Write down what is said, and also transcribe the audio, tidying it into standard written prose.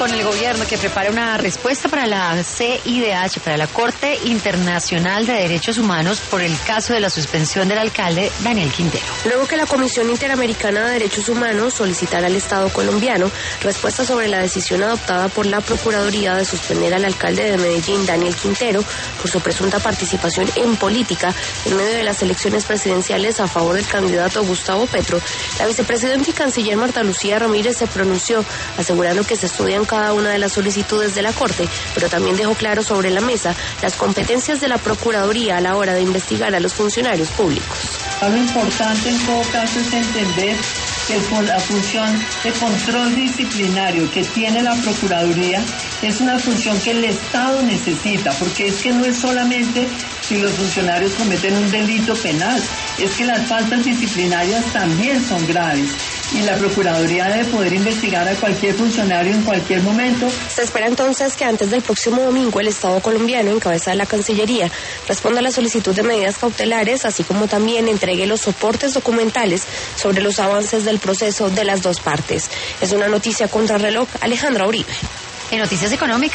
con el gobierno que prepara una respuesta para la CIDH, para la Corte Internacional de Derechos Humanos, por el caso de la suspensión del alcalde Daniel Quintero. Luego que la Comisión Interamericana de Derechos Humanos solicitara al Estado colombiano respuesta sobre la decisión adoptada por la Procuraduría de suspender al alcalde de Medellín, Daniel Quintero, por su presunta participación en política en medio de las elecciones presidenciales a favor del candidato Gustavo Petro, la vicepresidenta y canciller Marta Lucía Ramírez se pronunció, asegurando que se estudian cada una de las solicitudes de la Corte, pero también dejó claro sobre la mesa las competencias de la Procuraduría a la hora de investigar a los funcionarios públicos. Lo importante en todo caso es entender que la función de control disciplinario que tiene la Procuraduría es una función que el Estado necesita, porque es que no es solamente si los funcionarios cometen un delito penal, es que las faltas disciplinarias también son graves. Y la Procuraduría debe poder investigar a cualquier funcionario en cualquier momento. Se espera entonces que antes del próximo domingo el Estado colombiano, en cabeza de la Cancillería, responda a la solicitud de medidas cautelares, así como también entregue los soportes documentales sobre los avances del proceso de las dos partes. Es una noticia contrarreloj. Alejandra Uribe. En Noticias Económicas.